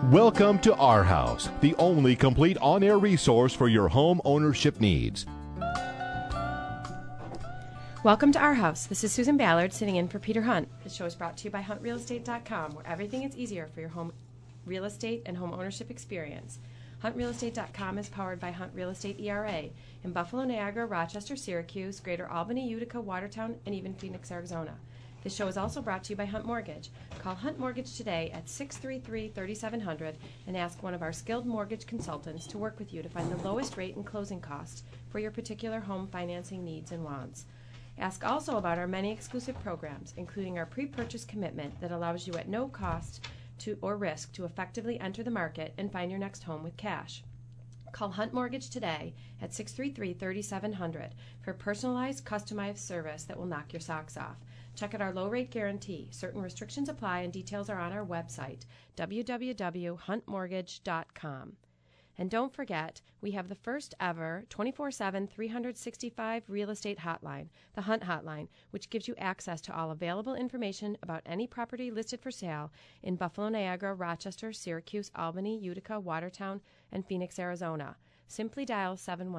Welcome to Our House, the only complete on-air resource for your home ownership needs. Welcome to Our House. This is Susan Ballard sitting in for Peter Hunt. This show is brought to you by HuntRealEstate.com, where everything is easier for your home real estate and home ownership experience. HuntRealEstate.com is powered by Hunt Real Estate ERA in Buffalo, Niagara, Rochester, Syracuse, Greater Albany, Utica, Watertown, and even Phoenix, Arizona. This show is also brought to you by Hunt Mortgage. Call Hunt Mortgage today at 633-3700 and ask one of our skilled mortgage consultants to work with you to find the lowest rate and closing costs for your particular home financing needs and wants. Ask also about our many exclusive programs, including our pre-purchase commitment that allows you at no cost or risk to effectively enter the market and find your next home with cash. Call Hunt Mortgage today at 633-3700 for personalized, customized service that will knock your socks off. Check out our low-rate guarantee. Certain restrictions apply and details are on our website, www.huntmortgage.com. And don't forget, we have the first ever 24/7, 365 real estate hotline, the Hunt Hotline, which gives you access to all available information about any property listed for sale in Buffalo, Niagara, Rochester, Syracuse, Albany, Utica, Watertown, and Phoenix, Arizona. Simply dial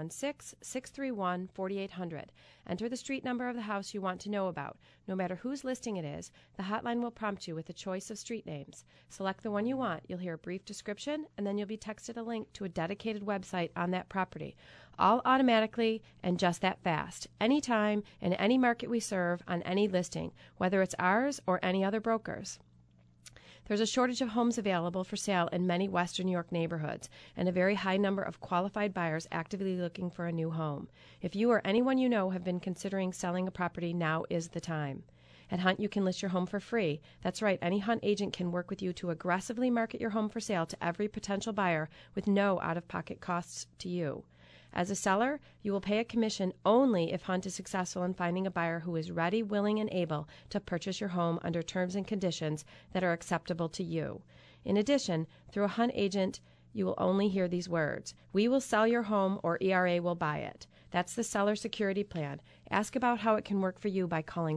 716-631-4800. Enter the street number of the house you want to know about. No matter whose listing it is, the hotline will prompt you with a choice of street names. Select the one you want. You'll hear a brief description, and then you'll be texted a link to a dedicated website on that property. All automatically and just that fast. Anytime, in any market we serve, on any listing, whether it's ours or any other brokers. There's a shortage of homes available for sale in many Western New York neighborhoods and a very high number of qualified buyers actively looking for a new home. If you or anyone you know have been considering selling a property, now is the time. At Hunt, you can list your home for free. That's right, any Hunt agent can work with you to aggressively market your home for sale to every potential buyer with no out-of-pocket costs to you. As a seller, you will pay a commission only if Hunt is successful in finding a buyer who is ready, willing, and able to purchase your home under terms and conditions that are acceptable to you. In addition, through a Hunt agent, you will only hear these words: "We will sell your home," or "ERA will buy it." That's the Seller Security Plan. Ask about how it can work for you by calling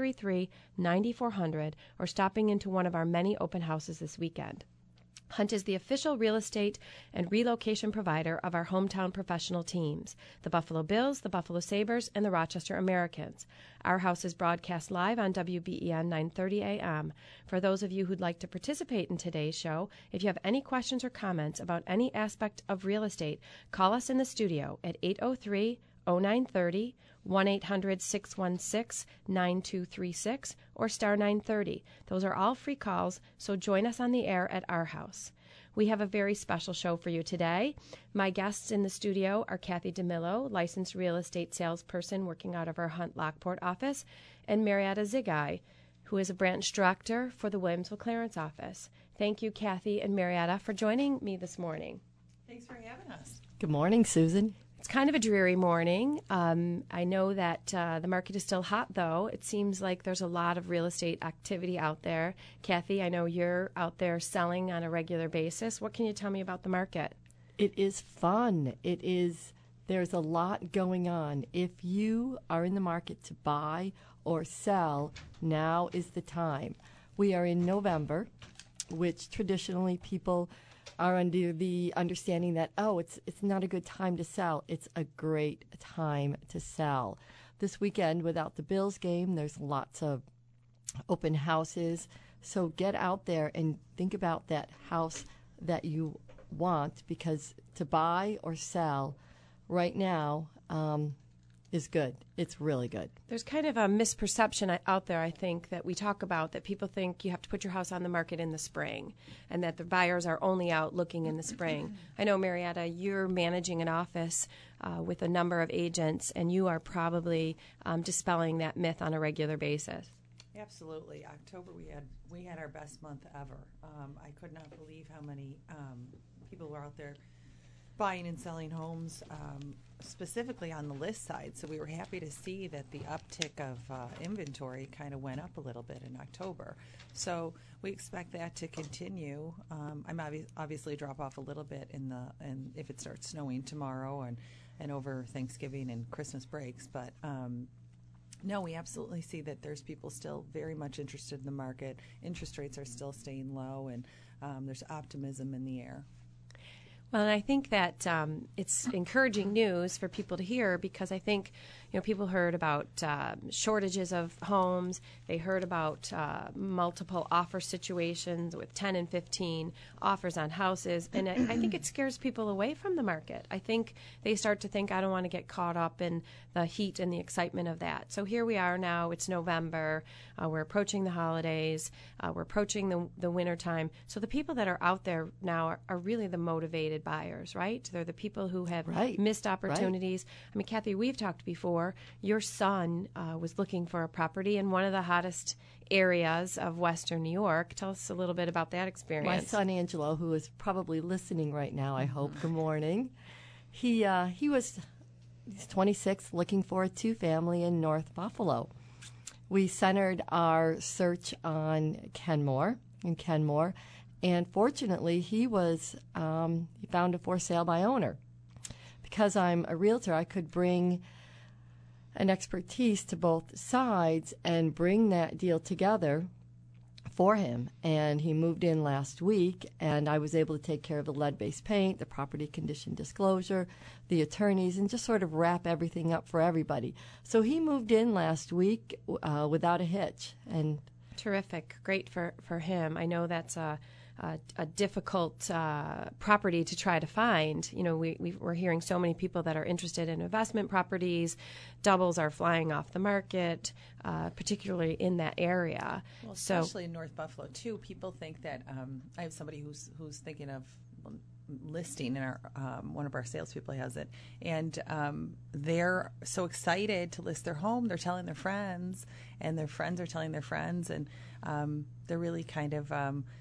633-9400 or stopping into one of our many open houses this weekend. Hunt is the official real estate and relocation provider of our hometown professional teams, the Buffalo Bills, the Buffalo Sabres, and the Rochester Americans. Our house is broadcast live on WBEN 930 AM. For those of you who'd like to participate in today's show, if you have any questions or comments about any aspect of real estate, call us in the studio at 803-0930, 1-800-616-9236, or star 930. Those are all free calls, so join us on the air at Our House. We have a very special show for you today. My guests in the studio are Kathy DeMillo, licensed real estate salesperson working out of our Hunt Lockport office, and Marietta Zigai, who is a branch director for the Williamsville Clarence office. Thank you, Kathy and Marietta, for joining me this morning. Thanks for having us. Good morning, Susan. It's kind of a dreary morning. I know that the market is still hot, though. It seems like there's a lot of real estate activity out there. Kathy, I know you're out there selling on a regular basis. What can you tell me about the market? It is fun. There's a lot going on. If you are in the market to buy or sell, now is the time. We are in November, which traditionally people are under the understanding that, it's not a good time to sell. It's a great time to sell. This weekend, without the Bills game, there's lots of open houses. So get out there and think about that house that you want, because to buy or sell right now is good. It's really good. There's kind of a misperception out there, I think, that we talk about, that people think you have to put your house on the market in the spring and that the buyers are only out looking in the spring. I know, Marietta, you're managing an office with a number of agents, and you are probably dispelling that myth on a regular basis. Absolutely. October, we had our best month ever. I could not believe how many people were out there buying and selling homes, specifically on the list side. So we were happy to see that the uptick of inventory kind of went up a little bit in October. So we expect that to continue. I'm obviously drop off a little bit and if it starts snowing tomorrow and over Thanksgiving and Christmas breaks, but No, we absolutely see that there's people still very much interested in the market. Interest rates are still staying low, and there's optimism in the air. Well, and I think that it's encouraging news for people to hear, because I think, people heard about shortages of homes. They heard about multiple offer situations with 10 and 15 offers on houses. And I think it scares people away from the market. I think they start to think, I don't want to get caught up in the heat and the excitement of that. So here we are now. It's November. We're approaching the holidays. We're approaching the winter time. So the people that are out there now are really the motivated buyers, right? They're the people who have missed opportunities. Right. I mean, Kathy, we've talked before. Your son was looking for a property in one of the hottest areas of Western New York. Tell us a little bit about that experience. My son Angelo, who is probably listening right now, I hope. Good morning. He's 26, looking for a 2-family in North Buffalo. We centered our search on Kenmore, and fortunately he found a for sale by owner. Because I'm a realtor, I could bring an expertise to both sides and bring that deal together for him. And he moved in last week, and I was able to take care of the lead-based paint, the property condition disclosure, the attorneys, and just sort of wrap everything up for everybody. So he moved in last week without a hitch. And terrific. Great for him. I know that's a difficult property to try to find. We're hearing so many people that are interested in investment properties. Doubles are flying off the market, particularly in that area. Well, especially in North Buffalo, too. People think that I have somebody who's thinking of listing, and one of our salespeople has it, and they're so excited to list their home. They're telling their friends, and their friends are telling their friends, and they're really kind of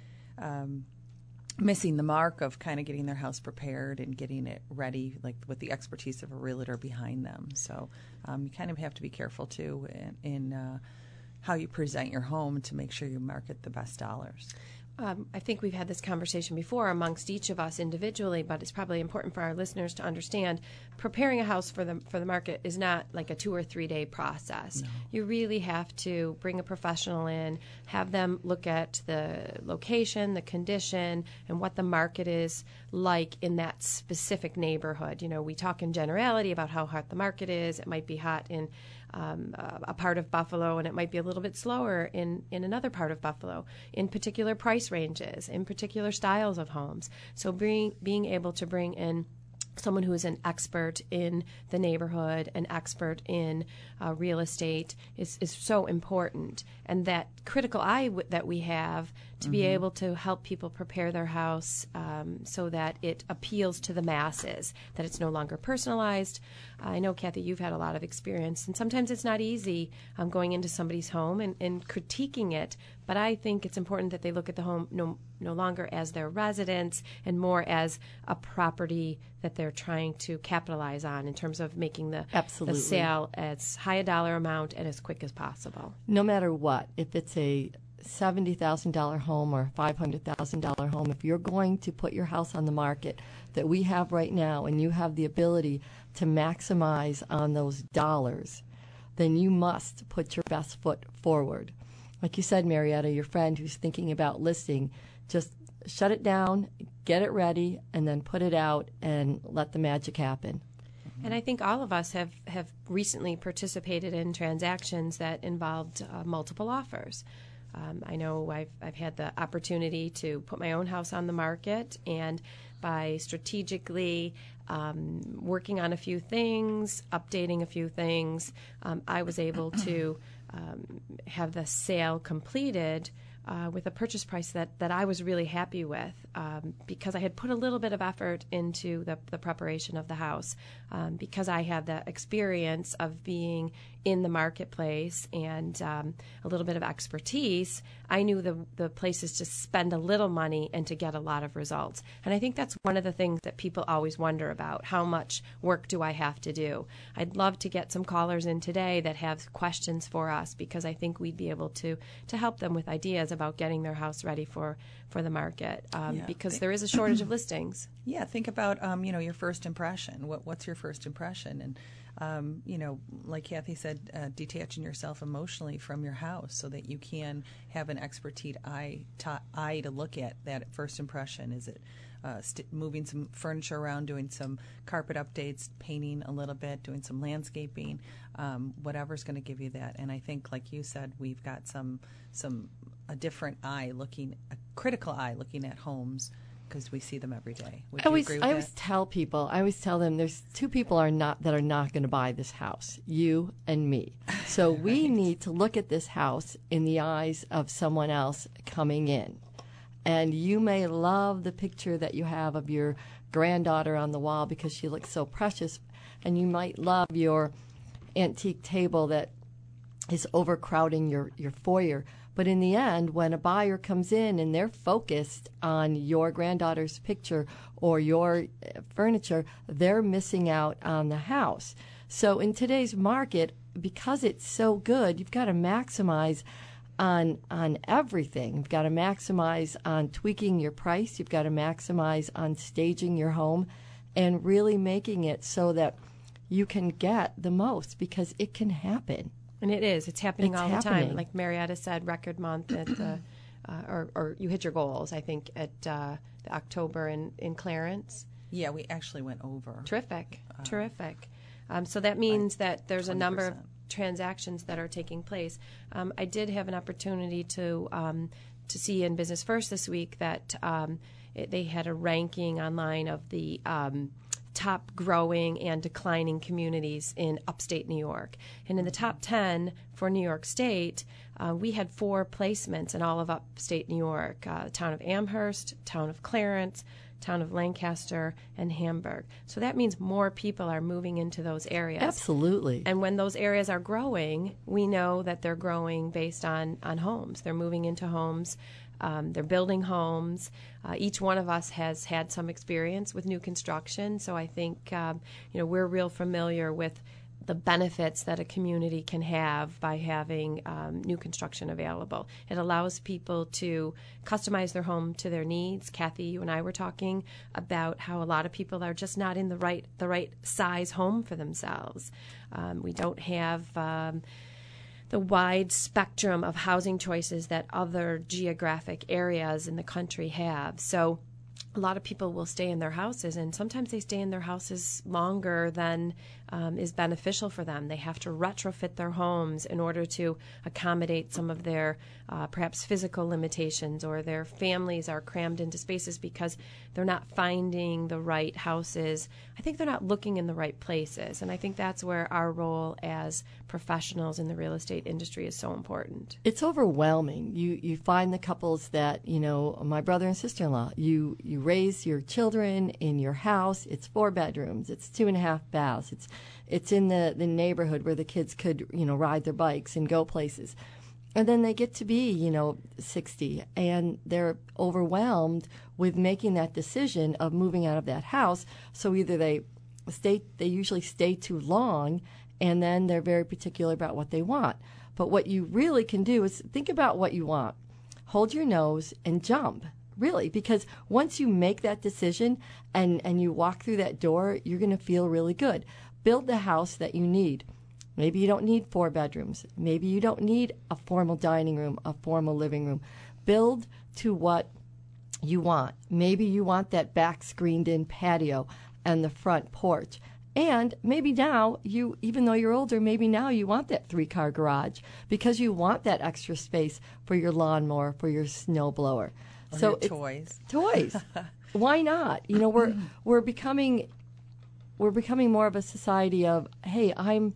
missing the mark of kind of getting their house prepared and getting it ready, like with the expertise of a realtor behind them. So you kind of have to be careful too in how you present your home to make sure you market the best dollars. I think we've had this conversation before amongst each of us individually, but it's probably important for our listeners to understand preparing a house for the market is not like a 2 or 3 day process. No. You really have to bring a professional in, have them look at the location, the condition, and what the market is like in that specific neighborhood. We talk in generality about how hot the market is. It might be hot in a part of Buffalo, and it might be a little bit slower in another part of Buffalo, in particular price ranges, in particular styles of homes. So being able to bring in someone who is an expert in the neighborhood, an expert in real estate is so important. And that critical eye that we have to be able to help people prepare their house so that it appeals to the masses, that it's no longer personalized. I know, Kathy, you've had a lot of experience, and sometimes it's not easy going into somebody's home and critiquing it, but I think it's important that they look at the home no longer as their residence and more as a property that they're trying to capitalize on in terms of making the sale as high a dollar amount and as quick as possible. No matter what, if it's a $70,000 home or $500,000 home, if you're going to put your house on the market that we have right now and you have the ability to maximize on those dollars, then you must put your best foot forward. Like you said, Marietta, your friend who's thinking about listing, just shut it down, get it ready, and then put it out and let the magic happen. And I think all of us have recently participated in transactions that involved multiple offers. I know I've had the opportunity to put my own house on the market, and by strategically working on a few things, updating a few things, I was able to have the sale completed with a purchase price that I was really happy with because I had put a little bit of effort into the preparation of the house, because I had the experience of being in the marketplace and a little bit of expertise. I knew the places to spend a little money and to get a lot of results. And I think that's one of the things that people always wonder about. How much work do I have to do? I'd love to get some callers in today that have questions for us, because I think we'd be able to help them with ideas about getting their house ready for the market Yeah. because there is a shortage of listings. Yeah, think about your first impression. What's your first impression? And like Kathy said, detaching yourself emotionally from your house so that you can have an expertise eye to look at that first impression. Is it moving some furniture around, doing some carpet updates, painting a little bit, doing some landscaping, whatever's going to give you that. And I think, like you said, we've got a different eye a critical eye looking at homes because we see them every day. Would you agree with that? I always tell them there's two people that are not going to buy this house, you and me. So we need to look at this house in the eyes of someone else coming in. And you may love the picture that you have of your granddaughter on the wall because she looks so precious, and you might love your antique table that is overcrowding your foyer. But in the end, when a buyer comes in and they're focused on your granddaughter's picture or your furniture, they're missing out on the house. So in today's market, because it's so good, you've got to maximize on everything. You've got to maximize on tweaking your price. You've got to maximize on staging your home and really making it so that you can get the most, because it can happen. And it is. It's happening all the happening. time. Like Marietta said, record month at the, or you hit your goals, I think, at the October in Clarence. Yeah, we actually went over. Terrific. So that means that there's a number of 20%. transactions that are taking place. I did have an opportunity to see in Business First this week that they had a ranking online of the top growing and declining communities in upstate New York. And in the top 10 for New York State, we had 4 placements in all of upstate New York, the town of Amherst, town of Clarence, town of Lancaster, and Hamburg. So that means more people are moving into those areas. Absolutely. And when those areas are growing, we know that they're growing based on homes. They're moving into homes. They're building homes. Each one of us has had some experience with new construction, so I think we're real familiar with the benefits that a community can have by having new construction available. It allows people to customize their home to their needs. Kathy, you and I were talking about how a lot of people are just not in the right size home for themselves. We don't have the wide spectrum of housing choices that other geographic areas in the country have. So a lot of people will stay in their houses, and sometimes they stay in their houses longer than is beneficial for them. They have to retrofit their homes in order to accommodate some of their perhaps physical limitations, or their families are crammed into spaces because they're not finding the right houses. I think they're not looking in the right places, and I think that's where our role as professionals in the real estate industry is so important. It's overwhelming. You find the couples that, my brother and sister-in-law, you raise your children in your house. It's 4 bedrooms. It's 2.5 baths. It's in the neighborhood where the kids could, ride their bikes and go places. And then they get to be, 60, and they're overwhelmed with making that decision of moving out of that house. So either they usually stay too long, and then they're very particular about what they want. But what you really can do is think about what you want. Hold your nose and jump, really, because once you make that decision and you walk through that door, you're going to feel really good. Build the house that you need. Maybe you don't need 4 bedrooms. Maybe you don't need a formal dining room, a formal living room. Build to what you want. Maybe you want that back screened-in patio and the front porch. And maybe now, even though you're older, maybe now you want that 3-car garage because you want that extra space for your lawnmower, for your snowblower. So toys. Why not? We're becoming more of a society of, hey, I'm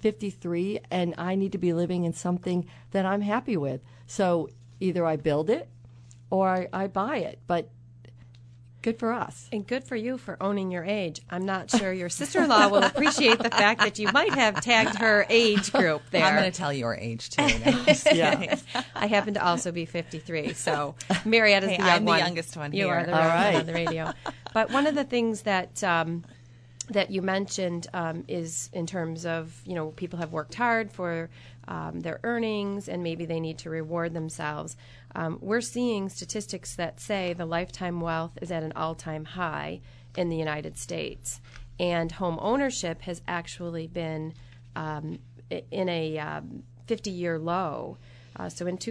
53 and I need to be living in something that I'm happy with. So either I build it or I buy it. But good for us. And good for you for owning your age. I'm not sure your sister-in-law will appreciate the fact that you might have tagged her age group there. I'm going to tell your age, too. Yeah. I happen to also be 53, so Marietta's the young I'm one. the youngest one You here. are the young one on the radio. But one of the things that you mentioned is in terms of, people have worked hard for their earnings and maybe they need to reward themselves. we're seeing statistics that say the lifetime wealth is at an all-time high in the United States, and home ownership has actually been in a 50-year low. So in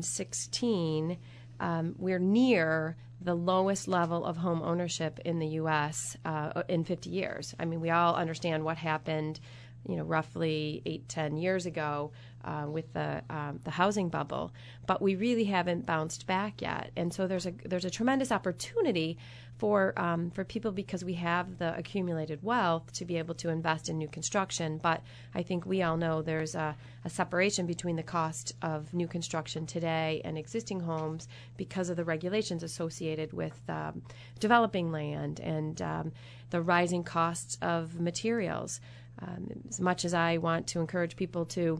2016, we're near the lowest level of home ownership in the U.S. In 50 years. I mean, we all understand what happened, roughly 8-10 years ago with the housing bubble, but we really haven't bounced back yet. And so there's a tremendous opportunity for people, because we have the accumulated wealth to be able to invest in new construction. But I think we all know there's a separation between the cost of new construction today and existing homes because of the regulations associated with developing land and the rising costs of materials. As much as I want to encourage people to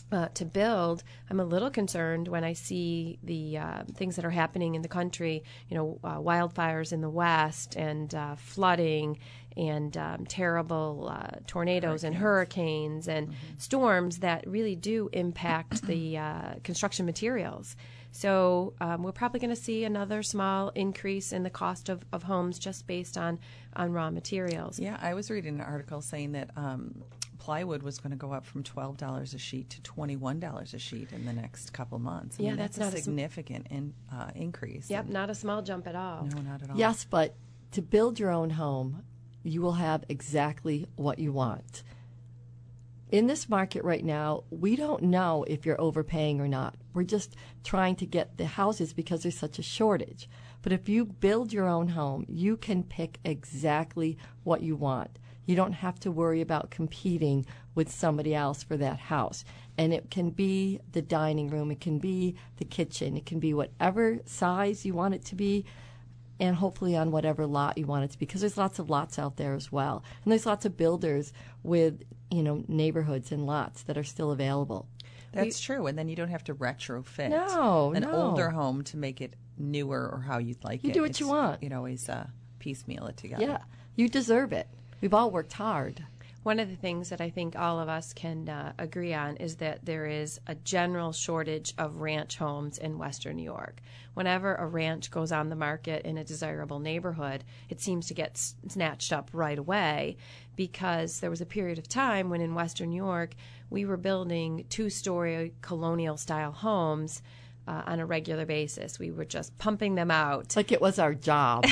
build, I'm a little concerned when I see the things that are happening in the country, wildfires in the West and flooding and terrible tornadoes and hurricanes and storms that really do impact the construction materials. So we're probably going to see another small increase in the cost of homes just based on raw materials. Yeah, I was reading an article saying that plywood was going to go up from $12 a sheet to $21 a sheet in the next couple months. I mean, that's not a significant increase. Yep, not a small jump at all. No, not at all. Yes, but to build your own home, you will have exactly what you want. In this market right now, we don't know if you're overpaying or not. We're just trying to get the houses because there's such a shortage. But if you build your own home, you can pick exactly what you want. You don't have to worry about competing with somebody else for that house. And it can be the dining room, it can be the kitchen, it can be whatever size you want it to be, and hopefully on whatever lot you want it to be, because there's lots of lots out there as well. And there's lots of builders with, neighborhoods and lots that are still available. That's true, and then you don't have to retrofit an No. older home to make it newer or how you'd like it. You do what you want. You can always piecemeal it together. Yeah, you deserve it. We've all worked hard. One of the things that I think all of us can agree on is that there is a general shortage of ranch homes in Western New York. Whenever a ranch goes on the market in a desirable neighborhood, it seems to get snatched up right away, because there was a period of time when in Western New York we were building 2-story colonial-style homes on a regular basis. We were just pumping them out. Like it was our job.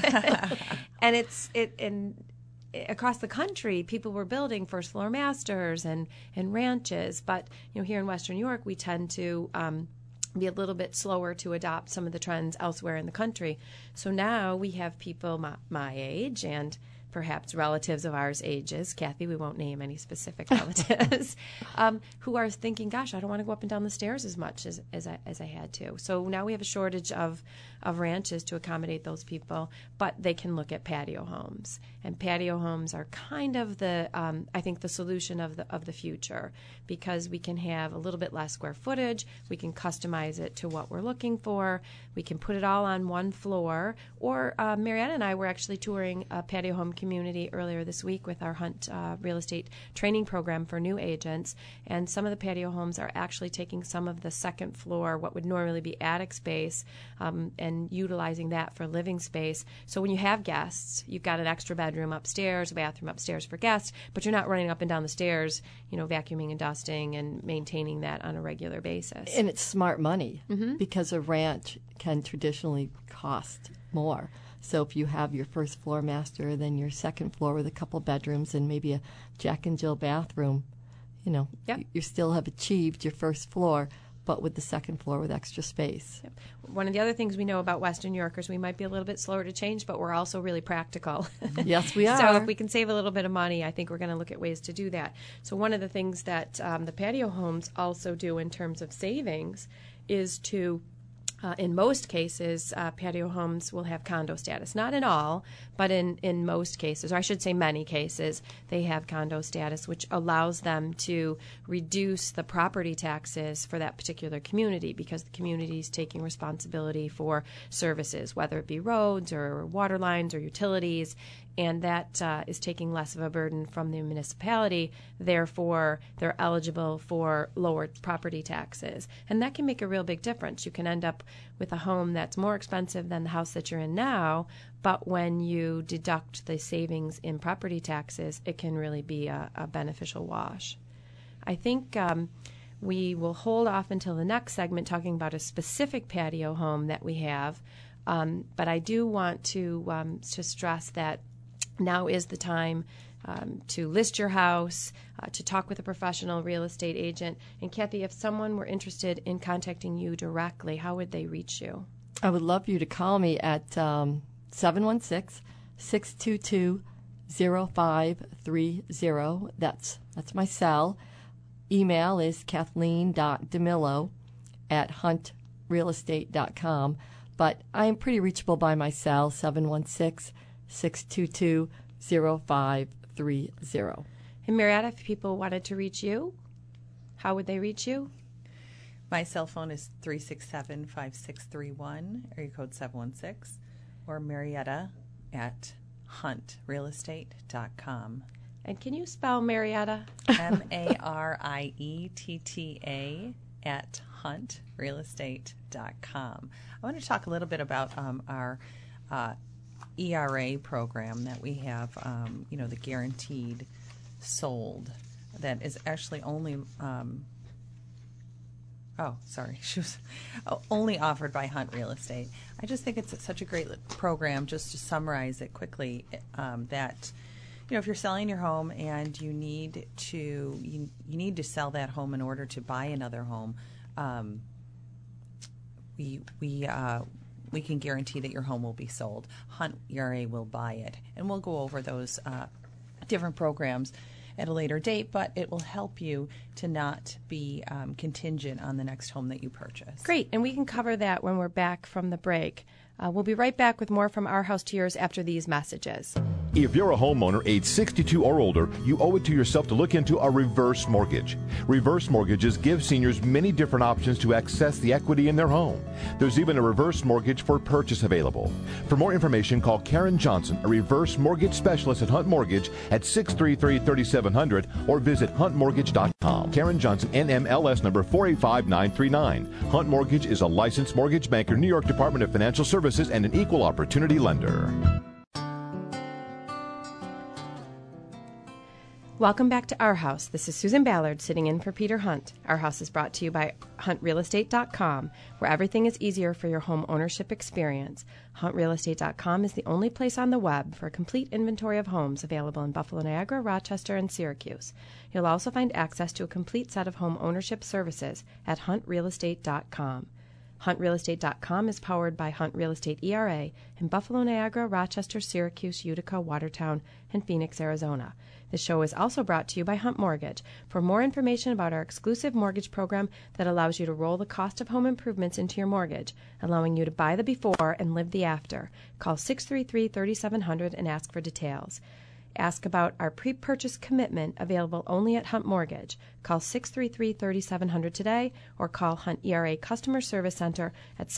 And across the country, people were building first-floor masters and ranches. But here in Western New York, we tend to be a little bit slower to adopt some of the trends elsewhere in the country. So now we have people my age and perhaps relatives of ours' ages, Kathy, we won't name any specific relatives, who are thinking, gosh, I don't want to go up and down the stairs as much as I had to. So now we have a shortage of ranches to accommodate those people, but they can look at patio homes. And patio homes are kind of the, I think, the solution of the future, because we can have a little bit less square footage, we can customize it to what we're looking for, we can put it all on one floor. Or Marietta and I were actually touring a patio home community earlier this week with our Hunt real estate training program for new agents, and some of the patio homes are actually taking some of the second floor, what would normally be attic space, and utilizing that for living space. So when you have guests, you've got an extra bedroom upstairs, a bathroom upstairs for guests, but you're not running up and down the stairs, vacuuming and dusting and maintaining that on a regular basis. And it's smart money, because a ranch can traditionally cost more. So if you have your first floor master, then your second floor with a couple bedrooms and maybe a Jack and Jill bathroom, Yep. you still have achieved your first floor, but with the second floor with extra space. Yep. One of the other things we know about Western New Yorkers, we might be a little bit slower to change, but we're also really practical. Yes, we are. So if we can save a little bit of money, I think we're going to look at ways to do that. So one of the things that the patio homes also do in terms of savings is to in most cases, patio homes will have condo status. Not in all, but in most cases, or I should say many cases, they have condo status, which allows them to reduce the property taxes for that particular community, because the community is taking responsibility for services, whether it be roads or water lines or utilities. and that is taking less of a burden from the municipality. Therefore, they're eligible for lower property taxes. And that can make a real big difference. You can end up with a home that's more expensive than the house that you're in now, but when you deduct the savings in property taxes, it can really be a beneficial wash. I think we will hold off until the next segment talking about a specific patio home that we have, but I do want to stress that now is the time to list your house, to talk with a professional real estate agent. And Kathy, if someone were interested in contacting you directly, how would they reach you? I would love you to call me at 716-622-0530. That's my cell. Email is kathleen.demillo@huntrealestate.com. But I am pretty reachable by my cell, 716-622-0530. And Marietta, if people wanted to reach you, how would they reach you? My cell phone is 367-5631, area code 716, or Marietta at huntrealestate.com. And can you spell Marietta? Marietta at huntrealestate.com. I want to talk a little bit about our ERA program that we have, the guaranteed sold, that is actually only she was only offered by Hunt Real Estate. I just think it's such a great program. Just to summarize it quickly, that if you're selling your home and you need to sell that home in order to buy another home, we can guarantee that your home will be sold. Hunt ERA will buy it, and we'll go over those different programs at a later date, but it will help you to not be contingent on the next home that you purchase. Great, and we can cover that when we're back from the break. We'll be right back with more from Our House to Yours after these messages. If you're a homeowner age 62 or older, you owe it to yourself to look into a reverse mortgage. Reverse mortgages give seniors many different options to access the equity in their home. There's even a reverse mortgage for purchase available. For more information, call Karen Johnson, a reverse mortgage specialist at Hunt Mortgage at 633-3700 or visit huntmortgage.com. Karen Johnson, NMLS number 485939. Hunt Mortgage is a licensed mortgage banker, New York Department of Financial Services, and an equal opportunity lender. Welcome back to Our House. This is Susan Ballard sitting in for Peter Hunt. Our House is brought to you by huntrealestate.com, where everything is easier for your home ownership experience. Huntrealestate.com is the only place on the web for a complete inventory of homes available in Buffalo, Niagara, Rochester, and Syracuse. You'll also find access to a complete set of home ownership services at huntrealestate.com. HuntRealEstate.com is powered by Hunt Real Estate ERA in Buffalo, Niagara, Rochester, Syracuse, Utica, Watertown, and Phoenix, Arizona. The show is also brought to you by Hunt Mortgage. For more information about our exclusive mortgage program that allows you to roll the cost of home improvements into your mortgage, allowing you to buy the before and live the after, call 633-3700 and ask for details. Ask about our pre-purchase commitment available only at Hunt Mortgage. Call 633-3700 today or call Hunt ERA Customer Service Center at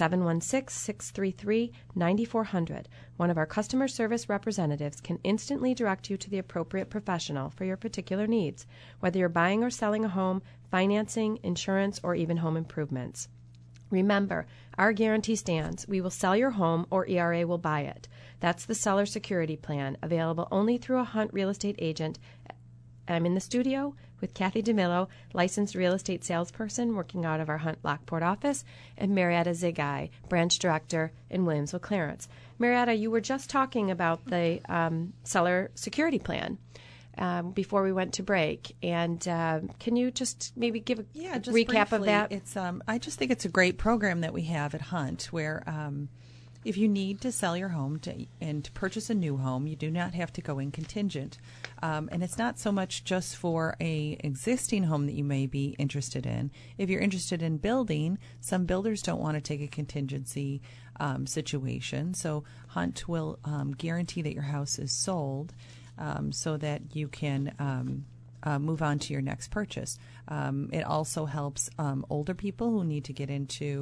716-633-9400. One of our customer service representatives can instantly direct you to the appropriate professional for your particular needs, whether you're buying or selling a home, financing, insurance, or even home improvements. Remember, our guarantee stands. We will sell your home or ERA will buy it. That's the seller security plan, available only through a Hunt real estate agent. I'm in the studio with Kathy DeMillo, licensed real estate salesperson working out of our Hunt Lockport office, and Marietta Zigai, branch director in Williamsville Clarence. Marietta, you were just talking about the seller security plan before we went to break, and can you just maybe give a recap briefly, of that? It's I just think it's a great program that we have at Hunt, where if you need to sell your home and to purchase a new home, you do not have to go in contingent. And it's not so much just for a existing home that you may be interested in. If you're interested in building, some builders don't want to take a contingency situation. So Hunt will guarantee that your house is sold so that you can move on to your next purchase. It also helps older people who need to get into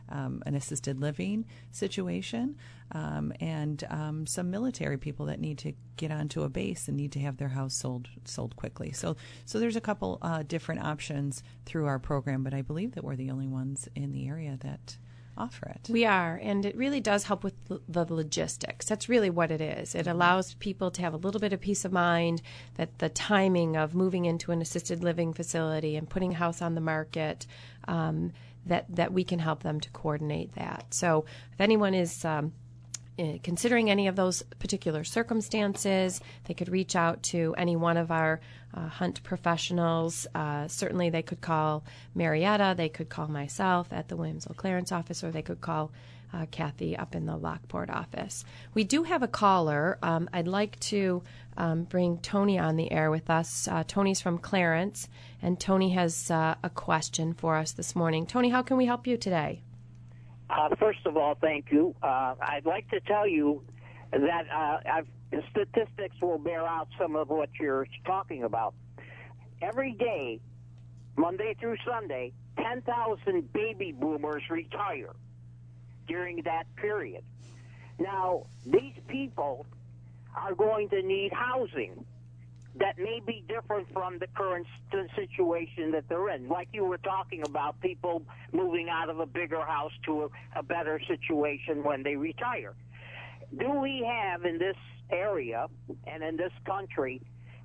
an assisted living situation, and some military people that need to get onto a base and need to have their house sold quickly. So there's a couple different options through our program, but I believe that we're the only ones in the area that offer it. We are, and it really does help with the logistics. That's really what it is. It allows people to have a little bit of peace of mind that the timing of moving into an assisted living facility and putting a house on the market, that we can help them to coordinate that. So if anyone is considering any of those particular circumstances, they could reach out to any one of our hunt professionals. Certainly they could call Marietta, they could call myself at the Williamsville Clearance office, or they could call Kathy up in the Lockport office. We do have a caller. I'd like to bring Tony on the air with us. Tony's from Clarence, and Tony has a question for us this morning. Tony, how can we help you today? First of all, thank you. I'd like to tell you that the statistics will bear out some of what you're talking about. Every day, Monday through Sunday, 10,000 baby boomers retire during that period. Now, these people are going to need housing that may be different from the current situation that they're in. Like you were talking about, people moving out of a bigger house to a better situation when they retire. Do we have in this area and in this country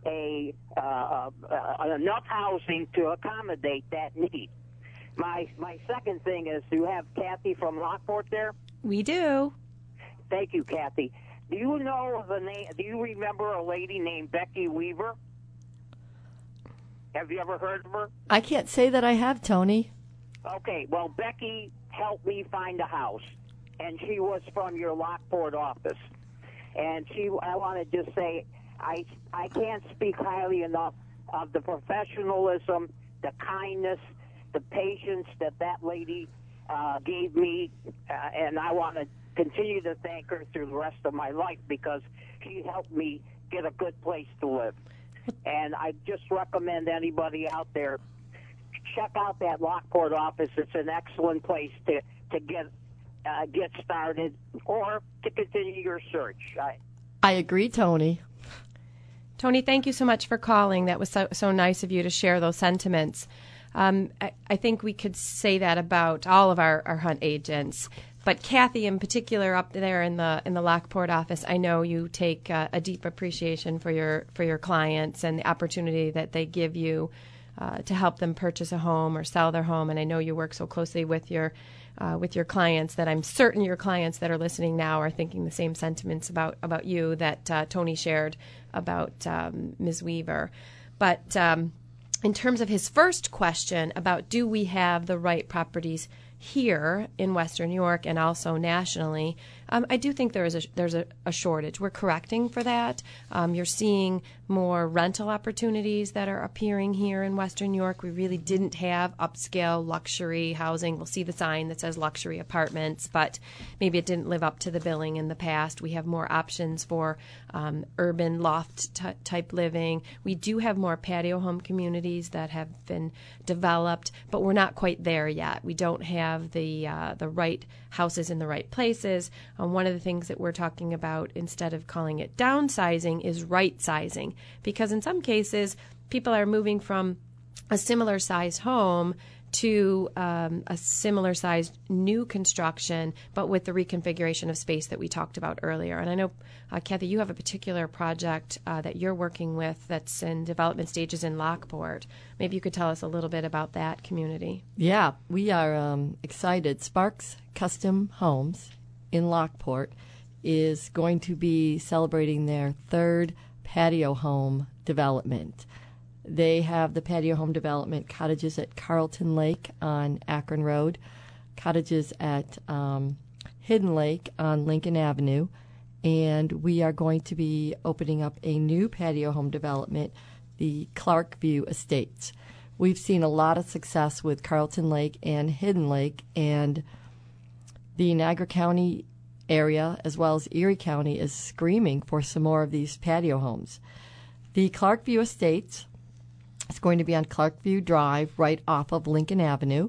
enough housing to accommodate that need? My second thing is, do you have Kathy from Lockport there? We do. Thank you, Kathy. Do you know the name? Do you remember a lady named Becky Weaver? Have you ever heard of her? I can't say that I have, Tony. Okay, well, Becky helped me find a house, and she was from your Lockport office. And I want to just say, I can't speak highly enough of the professionalism, the kindness, the patience that lady gave me, and I want to continue to thank her through the rest of my life because she helped me get a good place to live. And I just recommend anybody out there, check out that Lockport office. It's an excellent place to get started or to continue your search. I agree, Tony. Tony, thank you so much for calling. That was so nice of you to share those sentiments. I think we could say that about all of our hunt agents. But Kathy, in particular, up there in the Lockport office, I know you take a deep appreciation for your clients and the opportunity that they give you to help them purchase a home or sell their home. And I know you work so closely with your clients that I'm certain your clients that are listening now are thinking the same sentiments about you that Tony shared about Ms. Weaver. But in terms of his first question about do we have the right properties here in Western New York and also nationally, I do think there's a shortage. We're correcting for that. You're seeing more rental opportunities that are appearing here in Western New York. We really didn't have upscale luxury housing. We'll see the sign that says luxury apartments, but maybe it didn't live up to the billing in the past. We have more options for urban loft type living. We do have more patio home communities that have been developed, but we're not quite there yet. We don't have the right houses in the right places. One of the things that we're talking about, instead of calling it downsizing, is right-sizing. Because in some cases, people are moving from a similar-sized home to a similar-sized new construction, but with the reconfiguration of space that we talked about earlier. And I know, Kathy, you have a particular project that you're working with that's in development stages in Lockport. Maybe you could tell us a little bit about that community. Yeah, we are excited. Sparks Custom Homes in Lockport is going to be celebrating their third patio home development. They have the patio home development cottages at Carlton Lake on Akron Road, cottages at Hidden Lake on Lincoln Avenue, and we are going to be opening up a new patio home development, the Clarkview Estates. We've seen a lot of success with Carlton Lake and Hidden Lake, and the Niagara County area as well as Erie County is screaming for some more of these patio homes. The Clarkview Estates is going to be on Clarkview Drive right off of Lincoln Avenue.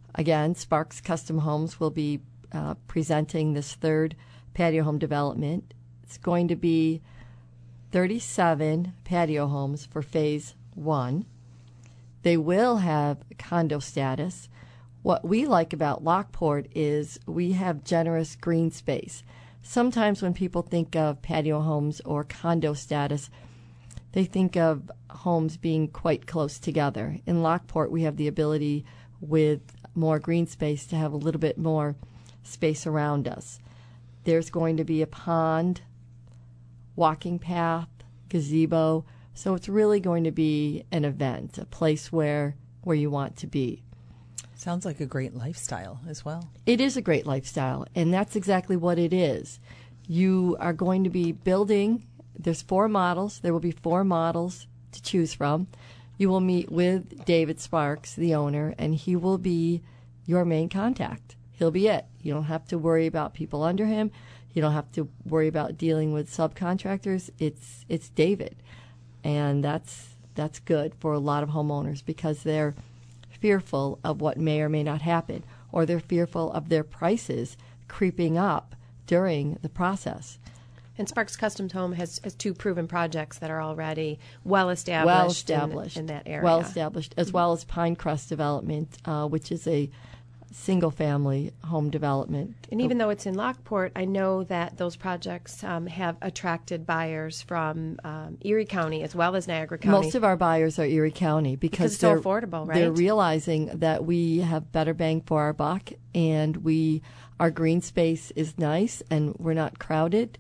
Again, Sparks Custom Homes will be presenting this third patio home development. It's going to be 37 patio homes for phase 1. They will have condo status. What we like about Lockport is we have generous green space. Sometimes when people think of patio homes or condo status, they think of homes being quite close together. In Lockport, we have the ability with more green space to have a little bit more space around us. There's going to be a pond, walking path, gazebo. So it's really going to be an event, a place where you want to be. Sounds like a great lifestyle as well. It is a great lifestyle, and that's exactly what it is. You are going to be building, there's 4 models. There will be 4 models to choose from. You will meet with David Sparks, the owner, and he will be your main contact. He'll be it. You don't have to worry about people under him. You don't have to worry about dealing with subcontractors. It's David. And that's good for a lot of homeowners because they're fearful of what may or may not happen, or they're fearful of their prices creeping up during the process. And Sparks Custom Home has 2 proven projects that are already well established in that area. Well established, as well as Pinecrest Development, which is a single-family home development. And even though it's in Lockport, I know that those projects have attracted buyers from Erie County as well as Niagara County. Most of our buyers are Erie County because it's so affordable, right? They're realizing that we have better bang for our buck, and our green space is nice, and we're not crowded.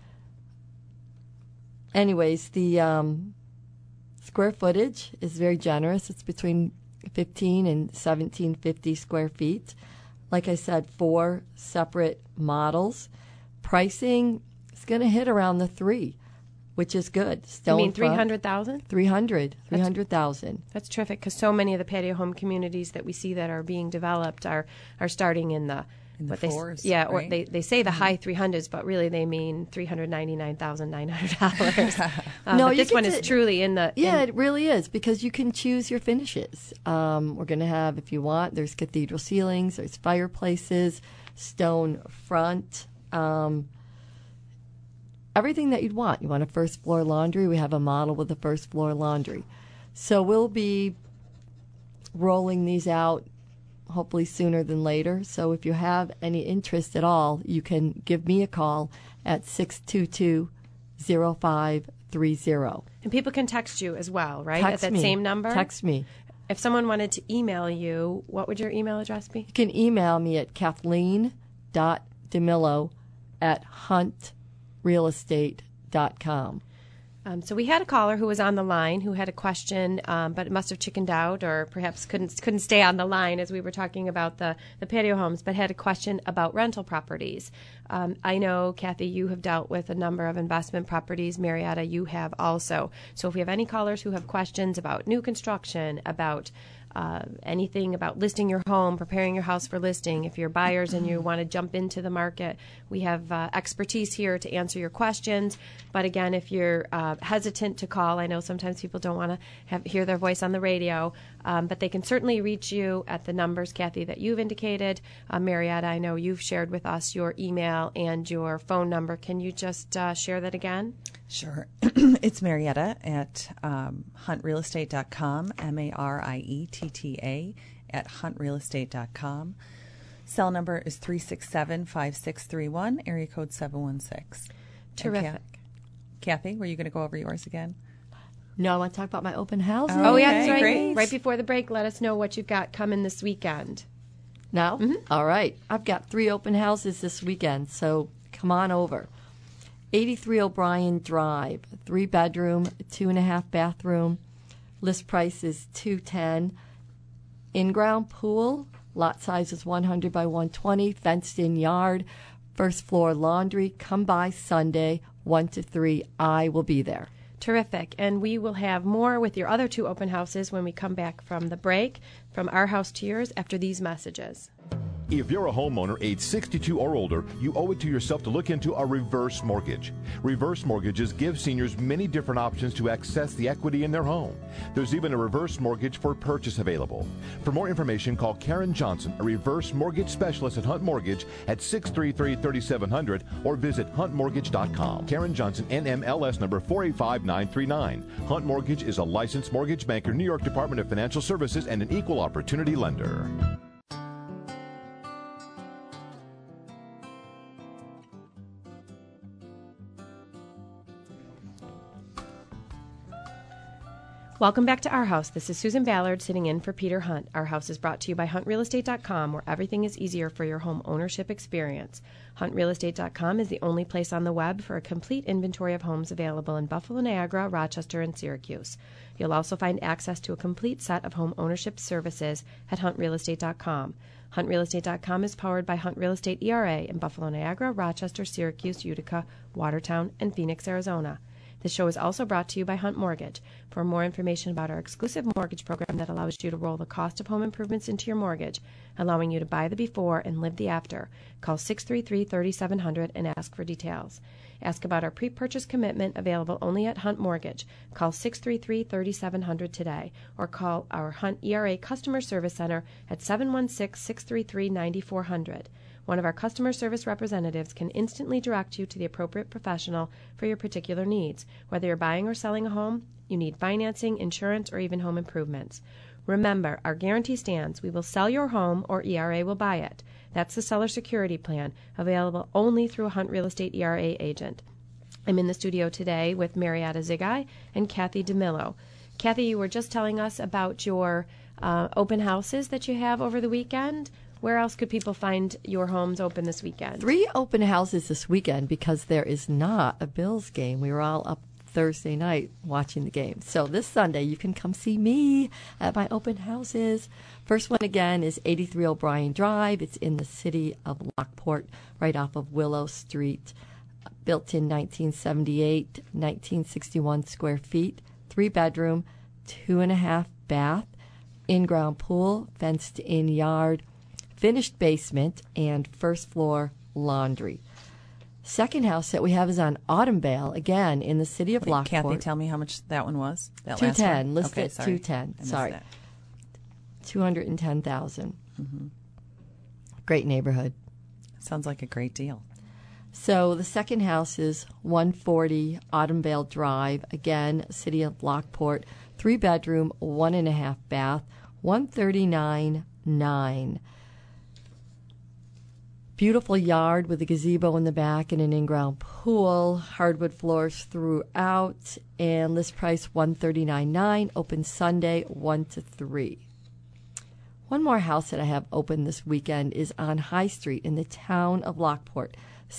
Anyways, the square footage is very generous. It's between 15 and 1750 square feet. Like I said, 4 separate models. Pricing is going to hit around the 3, which is good. You mean 300,000? 300,000. That's terrific because so many of the patio home communities that we see that are being developed are starting in the fours. Right? Or they say the high 300s, but really they mean $399,900. No, but this one is truly in the... Yeah, it really is because you can choose your finishes. We're going to have, if you want, there's cathedral ceilings, there's fireplaces, stone front, everything that you'd want. You want a first floor laundry? We have a model with a first floor laundry. So we'll be rolling these out hopefully sooner than later. So if you have any interest at all, you can give me a call at 622-0530. And people can text you as well, right? Text at that me. Same number? Text me. If someone wanted to email you, what would your email address be? You can email me at kathleen.demillo@huntrealestate.com. So we had a caller who was on the line who had a question, but it must have chickened out or perhaps couldn't stay on the line as we were talking about the patio homes, but had a question about rental properties. I know, Kathy, you have dealt with a number of investment properties. Marietta, you have also. So if we have any callers who have questions about new construction, about anything about listing your home, preparing your house for listing. If you're buyers and you want to jump into the market, we have expertise here to answer your questions. But again, if you're hesitant to call, I know sometimes people don't want to hear their voice on the radio, but they can certainly reach you at the numbers, Kathy, that you've indicated. Marietta, I know you've shared with us your email and your phone number. Can you just share that again? Sure. It's Marietta at huntrealestate.com, MARIETTA at huntrealestate.com. Cell number is 367-5631, area code 716. Terrific. Kathy, were you going to go over yours again? No, I want to talk about my open house. Oh, yeah, Okay, that's right. great. Right before the break, let us know what you've got coming this weekend. Now? Mm-hmm. All right. I've got 3 open houses this weekend, so come on over. 83 O'Brien Drive, 3-bedroom, 2.5-bathroom. List price is $210. In-ground pool, lot size is 100 by 120, fenced-in yard, first floor laundry. Come by Sunday, 1 to 3. I will be there. Terrific. And we will have more with your other 2 open houses when we come back from the break, from Our House to Yours, after these messages. If you're a homeowner age 62 or older, you owe it to yourself to look into a reverse mortgage. Reverse mortgages give seniors many different options to access the equity in their home. There's even a reverse mortgage for purchase available. For more information, call Karen Johnson, a reverse mortgage specialist at Hunt Mortgage at 633-3700 or visit huntmortgage.com. Karen Johnson, NMLS number 485939. Hunt Mortgage is a licensed mortgage banker, New York Department of Financial Services, and an equal opportunity lender. Welcome back to Our House. This is Susan Ballard sitting in for Peter Hunt. Our House is brought to you by HuntRealEstate.com, where everything is easier for your home ownership experience. HuntRealEstate.com is the only place on the web for a complete inventory of homes available in Buffalo, Niagara, Rochester, and Syracuse. You'll also find access to a complete set of home ownership services at HuntRealEstate.com. HuntRealEstate.com is powered by Hunt Real Estate ERA in Buffalo, Niagara, Rochester, Syracuse, Utica, Watertown, and Phoenix, Arizona. This show is also brought to you by Hunt Mortgage. For more information about our exclusive mortgage program that allows you to roll the cost of home improvements into your mortgage, allowing you to buy the before and live the after, call 633-3700 and ask for details. Ask about our pre-purchase commitment available only at Hunt Mortgage. Call 633-3700 today or call our Hunt ERA Customer Service Center at 716-633-9400. One of our customer service representatives can instantly direct you to the appropriate professional for your particular needs, whether you're buying or selling a home, you need financing, insurance, or even home improvements. Remember, our guarantee stands. We will sell your home or ERA will buy it. That's the seller security plan, available only through a Hunt Real Estate ERA agent. I'm in the studio today with Marietta Zigai and Kathy DeMillo. Kathy, you were just telling us about your open houses that you have over the weekend. Where else could people find your homes open this weekend? 3 open houses this weekend because there is not a Bills game. We were all up Thursday night watching the game. So this Sunday, you can come see me at my open houses. First one, again, is 83 O'Brien Drive. It's in the city of Lockport, right off of Willow Street. Built in 1978, 1961 square feet, 3-bedroom, 2.5 bath, in-ground pool, fenced-in yard, finished basement, and first-floor laundry. Second house that we have is on Autumn Vale, again, in the city of Lockport. Kathy, tell me how much that one was. That $210. last one? Listed Okay, at sorry. $210. I missed Sorry. that. $210,000. Great neighborhood. Sounds like a great deal. So the second house is 140 Autumn Vale Drive, again, city of Lockport, 3-bedroom, 1.5 bath, $139,900. Beautiful yard with a gazebo in the back and an in-ground pool, hardwood floors throughout, and list price $139,900. Open Sunday 1 to 3. One more house that I have open this weekend is on High Street in the town of Lockport,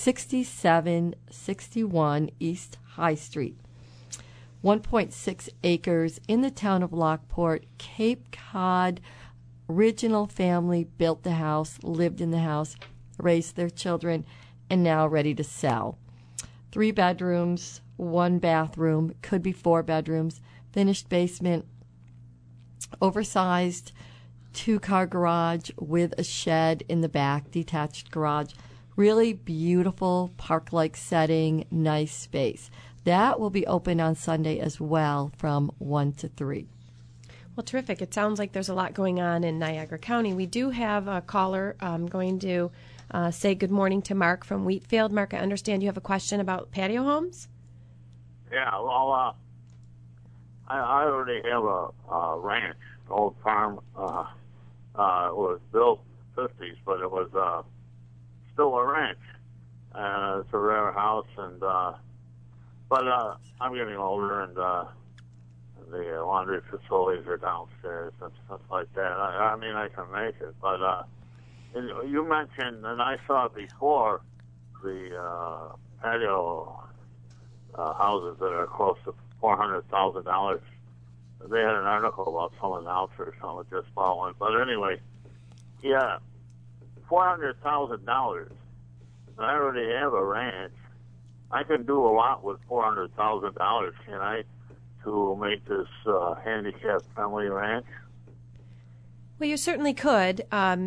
6761 East High Street. 1.6 acres in the town of Lockport. Cape Cod original family built the house, lived in the house, raised their children, and now ready to sell. 3 bedrooms, 1 bathroom, could be 4 bedrooms, finished basement, oversized 2-car garage with a shed in the back, detached garage. Really beautiful park-like setting, nice space. That will be open on Sunday as well from 1 to 3. Well, terrific. It sounds like there's a lot going on in Niagara County. We do have a caller going to say good morning to Mark from Wheatfield. Mark, I understand you have a question about patio homes? Yeah, well, I already have a ranch, old farm. It was built 50s, but it was still a ranch. And it's a rare house, and but I'm getting older, and the laundry facilities are downstairs and stuff like that. I mean, I can make it, but you mentioned, and I saw it before, the patio houses that are close to $400,000. They had an article about someone else or something just following. But anyway, yeah, $400,000. I already have a ranch. I can do a lot with $400,000, can I, to make this handicap-friendly ranch? Well, you certainly could.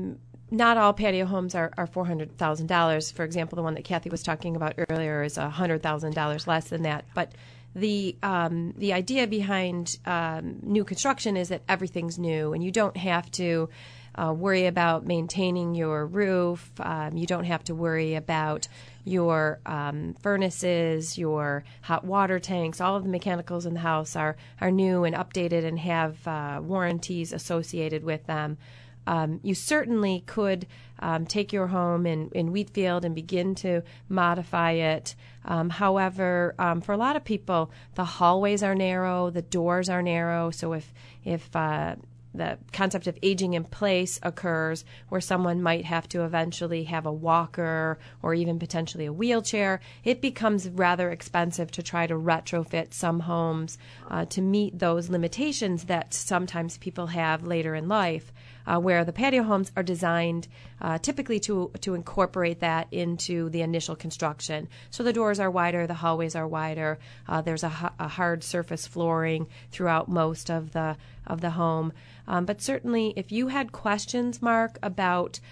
not all patio homes are $400,000. For example, the one that Kathy was talking about earlier is $100,000 less than that. But the idea behind new construction is that everything's new, and you don't have to worry about maintaining your roof. You don't have to worry about your furnaces, your hot water tanks. All of the mechanicals in the house are new and updated and have warranties associated with them. You certainly could take your home in Wheatfield and begin to modify it. However, for a lot of people, the hallways are narrow, the doors are narrow. So if the concept of aging in place occurs, where someone might have to eventually have a walker or even potentially a wheelchair, it becomes rather expensive to try to retrofit some homes to meet those limitations that sometimes people have later in life. Where the patio homes are designed typically to incorporate that into the initial construction. So the doors are wider, the hallways are wider. There's a hard surface flooring throughout most of the home. But certainly, if you had questions, Mark, about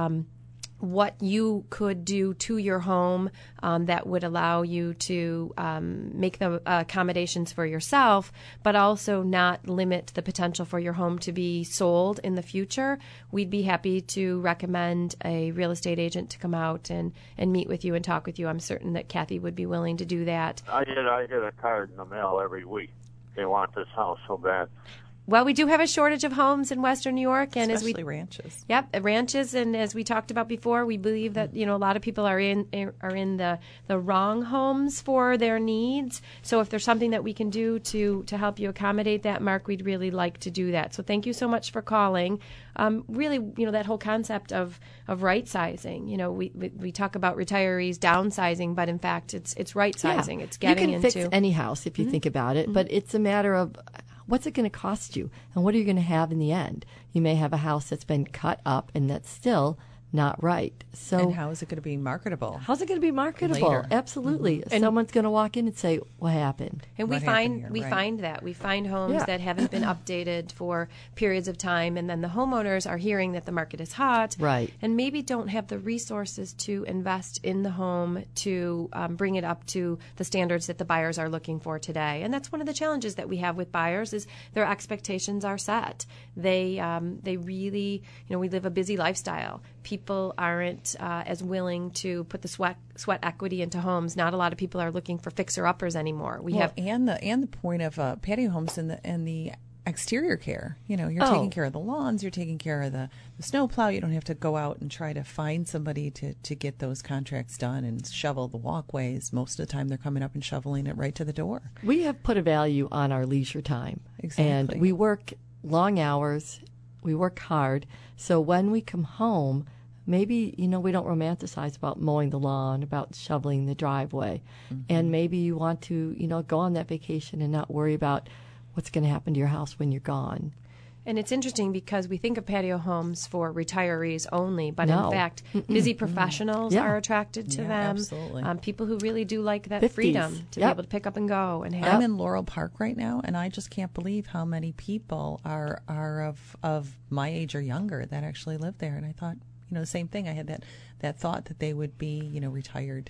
what you could do to your home that would allow you to make the accommodations for yourself, but also not limit the potential for your home to be sold in the future, we'd be happy to recommend a real estate agent to come out and meet with you and talk with you. I'm certain that Kathy would be willing to do that. I get a card in the mail every week. They want this house so bad. Well, we do have a shortage of homes in Western New York, and especially ranches. Yep, ranches, and as we talked about before, we believe that a lot of people are in the wrong homes for their needs. So if there's something that we can do to help you accommodate that, Mark, we'd really like to do that. So thank you so much for calling. Really, that whole concept of right sizing. We talk about retirees downsizing, but in fact, it's right sizing. Yeah. It's getting into. You can fix any house if you think about it, but it's a matter of what's it going to cost you, and what are you going to have in the end? You may have a house that's been cut up and that's still not right. So, and how is it going to be marketable? How's it going to be marketable? Later. Absolutely. And someone's going to walk in and say, "What happened?" And we find that we find homes that haven't been updated for periods of time, and then the homeowners are hearing that the market is hot, right, and maybe don't have the resources to invest in the home to bring it up to the standards that the buyers are looking for today. And that's one of the challenges that we have with buyers is their expectations are set. They really, we live a busy lifestyle. People aren't as willing to put the sweat equity into homes. Not a lot of people are looking for fixer-uppers anymore. And the point of patio homes and the exterior care. You're taking care of the lawns, you're taking care of the snowplow. You don't have to go out and try to find somebody to get those contracts done and shovel the walkways. Most of the time they're coming up and shoveling it right to the door. We have put a value on our leisure time. Exactly. And we work long hours. We work hard. So when we come home, maybe, we don't romanticize about mowing the lawn, about shoveling the driveway. Mm-hmm. And maybe you want to, go on that vacation and not worry about what's going to happen to your house when you're gone. And it's interesting because we think of patio homes for retirees only, but in fact, busy professionals are attracted to them. Absolutely. People who really do like that freedom to be able to pick up and go. And I'm in Laurel Park right now, and I just can't believe how many people are of my age or younger that actually live there. And I thought, the same thing. I had that thought that they would be, retired.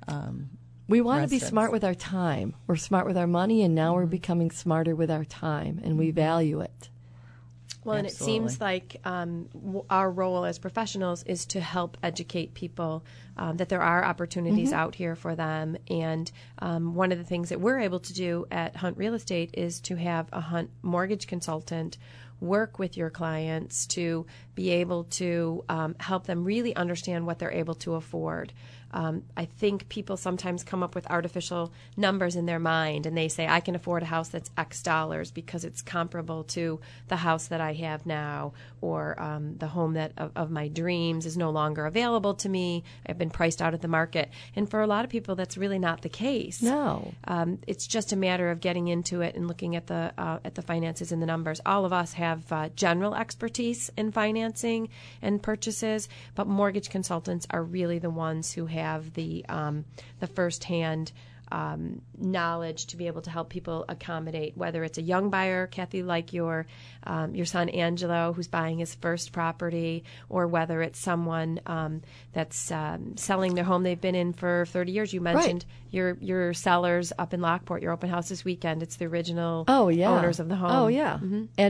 We want to be smart with our time. We're smart with our money, and now we're becoming smarter with our time, and we value it. Well, and it seems like our role as professionals is to help educate people that there are opportunities out here for them. And one of the things that we're able to do at Hunt Real Estate is to have a Hunt mortgage consultant work with your clients to be able to help them really understand what they're able to afford. I think people sometimes come up with artificial numbers in their mind, and they say, I can afford a house that's X dollars because it's comparable to the house that I have now, or the home that of my dreams is no longer available to me. I've been priced out of the market. And for a lot of people, that's really not the case. No. It's just a matter of getting into it and looking at the finances and the numbers. All of us have general expertise in financing and purchases, but mortgage consultants are really the ones who have the first-hand knowledge to be able to help people accommodate, whether it's a young buyer, Kathy, like your son Angelo, who's buying his first property, or whether it's someone that's selling their home they've been in for 30 years. You mentioned your sellers up in Lockport, your open house this weekend. It's the original owners of the home. Oh, yeah. Mm-hmm. And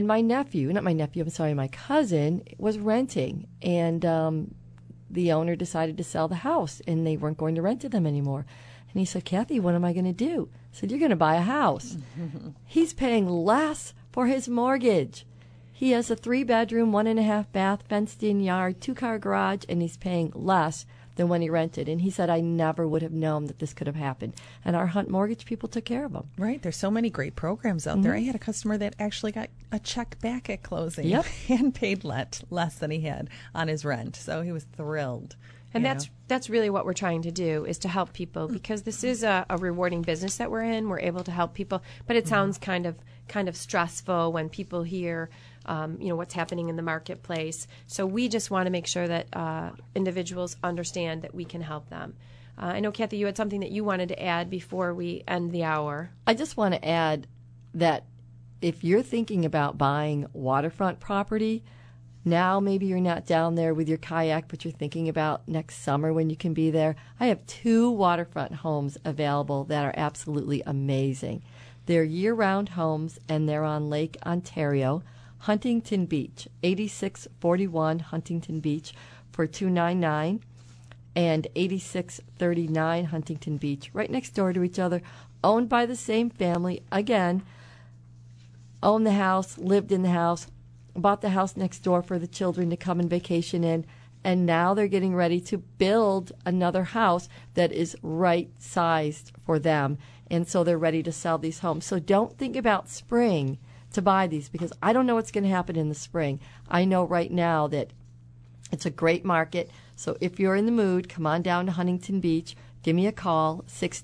my cousin was renting, and the owner decided to sell the house, and they weren't going to rent to them anymore. And he said, Kathy, what am I going to do? I said, you're going to buy a house. He's paying less for his mortgage. He has a 3-bedroom, 1.5 bath, fenced-in yard, 2-car garage, and he's paying less than when he rented. And he said, I never would have known that this could have happened. And our Hunt Mortgage people took care of him. Right. There's so many great programs out there. I had a customer that actually got a check back at closing and paid less than he had on his rent. So he was thrilled. And that's really what we're trying to do, is to help people, because this is a rewarding business that we're in. We're able to help people, but it sounds kind of stressful when people hear what's happening in the marketplace. So we just want to make sure that individuals understand that we can help them. I know, Kathy, you had something that you wanted to add before we end the hour. I just want to add that if you're thinking about buying waterfront property, now maybe you're not down there with your kayak, but you're thinking about next summer when you can be there. I have 2 waterfront homes available that are absolutely amazing. They're year-round homes, and they're on Lake Ontario, Huntington Beach, 8641 Huntington Beach for $299, and 8639 Huntington Beach, right next door to each other, owned by the same family. Again, owned the house, lived in the house, bought the house next door for the children to come and vacation in, and now they're getting ready to build another house that is right-sized for them, and so they're ready to sell these homes. So don't think about spring to buy these, because I don't know what's going to happen in the spring. I know right now that it's a great market, so if you're in the mood, come on down to Huntington Beach, give me a call,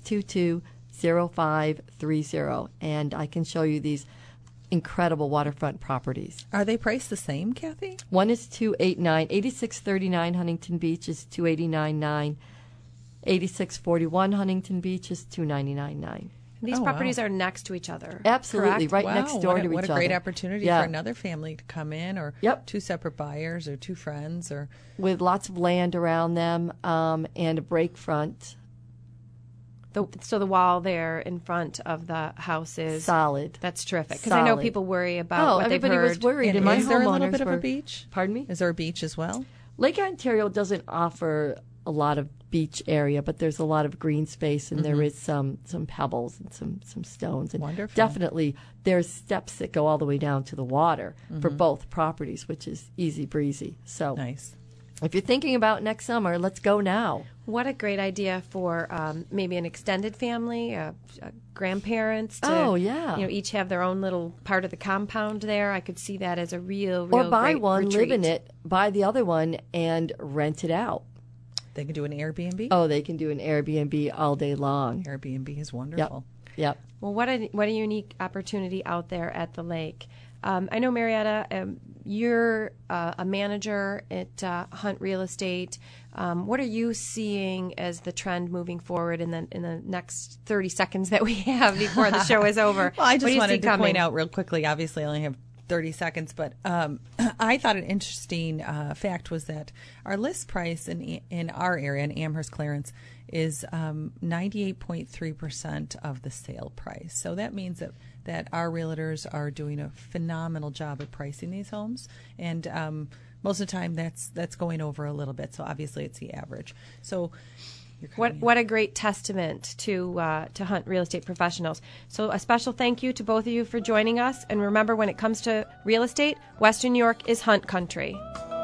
622-0530, and I can show you these incredible waterfront properties. Are they priced the same, Kathy? One is $289,000. 8639 Huntington Beach is $289,900. 8641 Huntington Beach is $299,900. These properties are next to each other. Absolutely, correct? right next door to each other. What a great opportunity for another family to come in, or 2 separate buyers, or 2 friends, or with lots of land around them, and a break front. So the wall there in front of the house is solid. That's terrific, because I know people worry about what they've heard. Everybody was worried. And is there a little bit of a beach? Pardon me? Is there a beach as well? Lake Ontario doesn't offer a lot of beach area, but there's a lot of green space, and there is some pebbles and some stones. And wonderful. Definitely, there's steps that go all the way down to the water for both properties, which is easy breezy. So nice. If you're thinking about next summer, let's go now. What a great idea for maybe an extended family, grandparents to each have their own little part of the compound there. I could see that as a real or buy great one, retreat. live in it, buy the other one, and rent it out. They can do an Airbnb? Oh, they can do an Airbnb all day long. Airbnb is wonderful. Yep. Well, what a unique opportunity out there at the lake. I know, Marietta, you're a manager at Hunt Real Estate. What are you seeing as the trend moving forward in the next 30 seconds that we have before the show is over? Well, I just wanted to point out real quickly, obviously I only have 30 seconds, but I thought an interesting fact was that our list price in our area, in Amherst Clarence, is 98.3% of the sale price. So that means that our realtors are doing a phenomenal job at pricing these homes, and most of the time that's going over a little bit. So obviously it's the average. So what a great testament to Hunt Real Estate Professionals. So a special thank you to both of you for joining us. And remember, when it comes to real estate, Western New York is Hunt country.